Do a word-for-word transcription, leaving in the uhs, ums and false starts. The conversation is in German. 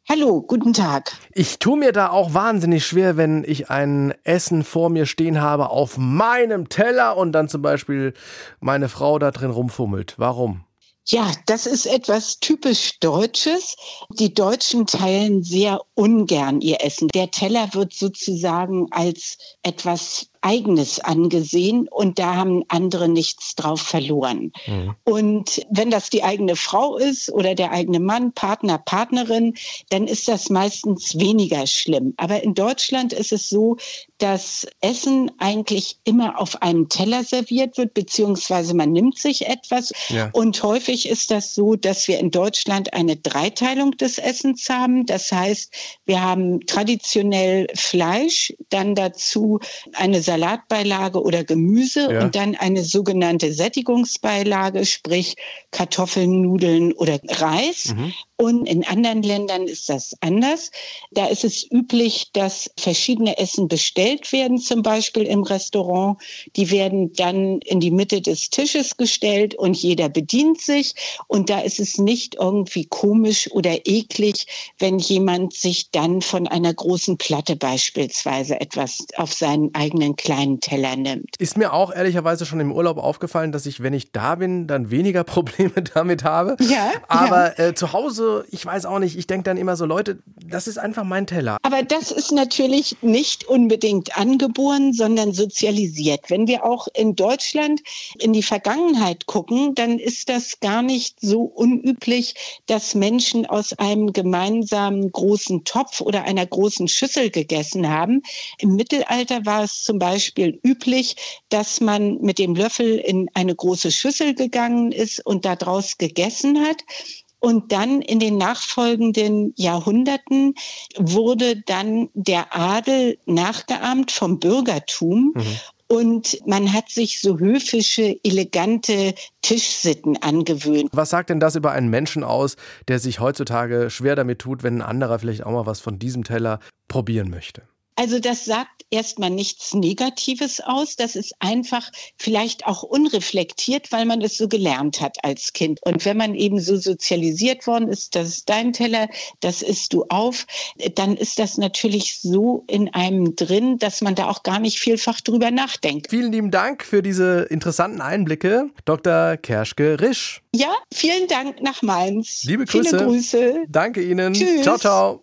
Hallo, guten Tag. Ich tue mir da auch wahnsinnig schwer, wenn ich ein Essen vor mir stehen habe auf meinem Teller und dann zum Beispiel meine Frau da drin rumfummelt. Warum? Ja, das ist etwas typisch Deutsches. Die Deutschen teilen sehr ungern ihr Essen. Der Teller wird sozusagen als etwas Eigenes angesehen und da haben andere nichts drauf verloren. Mhm. Und wenn das die eigene Frau ist oder der eigene Mann, Partner, Partnerin, dann ist das meistens weniger schlimm. Aber in Deutschland ist es so, dass Essen eigentlich immer auf einem Teller serviert wird, beziehungsweise man nimmt sich etwas. Ja. Und häufig ist das so, dass wir in Deutschland eine Dreiteilung des Essens haben. Das heißt, wir haben traditionell Fleisch, dann dazu eine Salatbeilage oder Gemüse ja. und dann eine sogenannte Sättigungsbeilage, sprich Kartoffeln, Nudeln oder Reis. Mhm. Und in anderen Ländern ist das anders. Da ist es üblich, dass verschiedene Essen bestellt werden, zum Beispiel im Restaurant. Die werden dann in die Mitte des Tisches gestellt und jeder bedient sich. Und da ist es nicht irgendwie komisch oder eklig, wenn jemand sich dann von einer großen Platte beispielsweise etwas auf seinen eigenen kleinen Teller nimmt. Ist mir auch ehrlicherweise schon im Urlaub aufgefallen, dass ich, wenn ich da bin, dann weniger Probleme damit habe. Ja, Aber ja. Äh, zu Hause, ich weiß auch nicht, ich denke dann immer so, Leute, das ist einfach mein Teller. Aber das ist natürlich nicht unbedingt angeboren, sondern sozialisiert. Wenn wir auch in Deutschland in die Vergangenheit gucken, dann ist das gar nicht so unüblich, dass Menschen aus einem gemeinsamen großen Topf oder einer großen Schüssel gegessen haben. Im Mittelalter war es zum Beispiel üblich, dass man mit dem Löffel in eine große Schüssel gegangen ist und daraus gegessen hat. Und dann in den nachfolgenden Jahrhunderten wurde dann der Adel nachgeahmt vom Bürgertum. Mhm. Und man hat sich so höfische, elegante Tischsitten angewöhnt. Was sagt denn das über einen Menschen aus, der sich heutzutage schwer damit tut, wenn ein anderer vielleicht auch mal was von diesem Teller probieren möchte? Also das sagt erstmal nichts Negatives aus. Das ist einfach vielleicht auch unreflektiert, weil man es so gelernt hat als Kind. Und wenn man eben so sozialisiert worden ist, das ist dein Teller, das isst du auf, dann ist das natürlich so in einem drin, dass man da auch gar nicht vielfach drüber nachdenkt. Vielen lieben Dank für diese interessanten Einblicke, Doktor Kerschke Risch. Ja, vielen Dank nach Mainz. Liebe Grüße. Viele Grüße. Danke Ihnen. Tschüss. Ciao, ciao.